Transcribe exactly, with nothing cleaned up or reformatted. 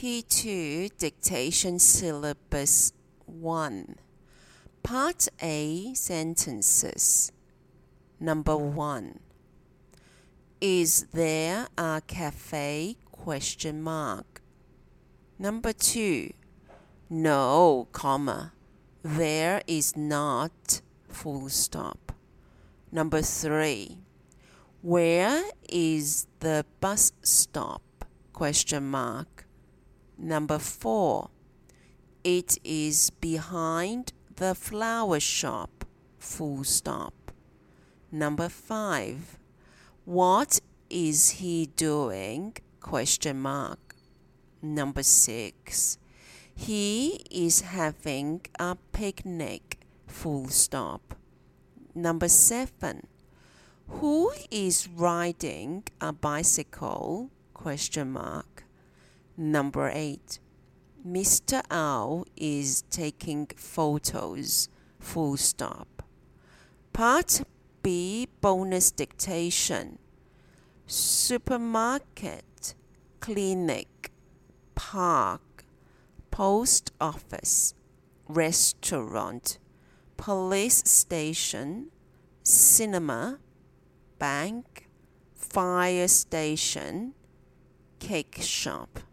P two Dictation Syllabus one. Part A Sentences. Number one. Is there a cafe? Question mark. Number two. No, comma. There is not. Full stop. Number three. Where is the bus stop? Question mark. Number four. It is behind the flower shop. Full stop. Number five. What is he doing? Question mark. Number six. He is having a picnic. Full stop. Number seven. Who is riding a bicycle? Question mark. Number eight. Mister Owl is taking photos. Full stop. Part B Bonus Dictation. Supermarket, clinic, park, post office, restaurant, police station, cinema, bank, fire station, cake shop.